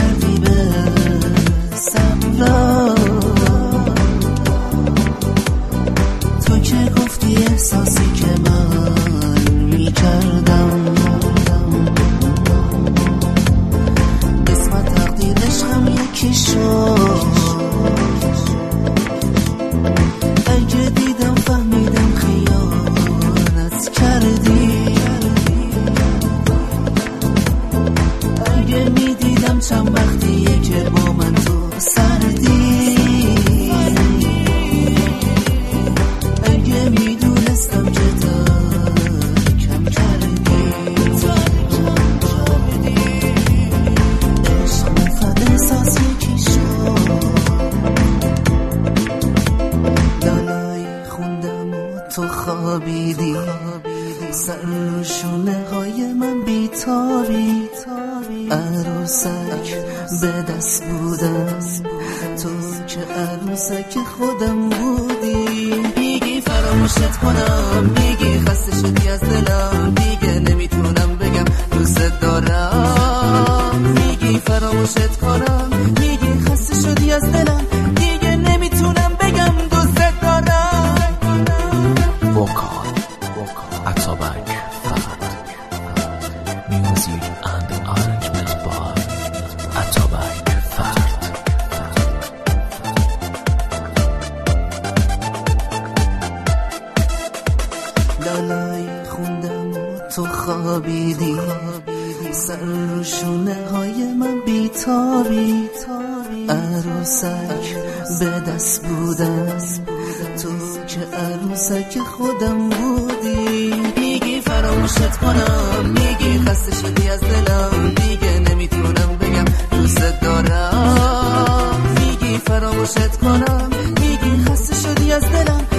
کردی به صبرا، تو که گفتی احساسی که من میکردم قسمت تقدیر عشقم یکی شد. اگه دیدم فهمیدم خیانت کردی، اگه میدیدم چند وقتیه که با من تو سردی، اگه میدونستم که ترکم کردی، عشق مفت احساس یکی شد. لالایی خوندم و تو خوابیدی، سر رو شونه های من بیتابی، عروسک به دست بودم تو که عروسک خودم بودی. میگی فراموشت کنم، میگی خسته شدی از دلم، دیگه نمیتونم بگم دوست دارم. میگی فراموشت کنم، میگی خسته شدی از دلم، دیگه نمیتونم بگم دوست دارم. وکال اتابک فرد میوزیک اند آرنجمنت بار اتابک فرد. لالایی خوندم و تو خوابیدی، سر رو شونه های من بیتابی، عروسک به دست بودم تو که عروسک خودم بودی. میگی فراموشت کنم، میگی خسته شدی از دلم، دیگه نمیتونم بگم دوست دارم. میگی فراموشت کنم، میگی خسته شدی از دلم،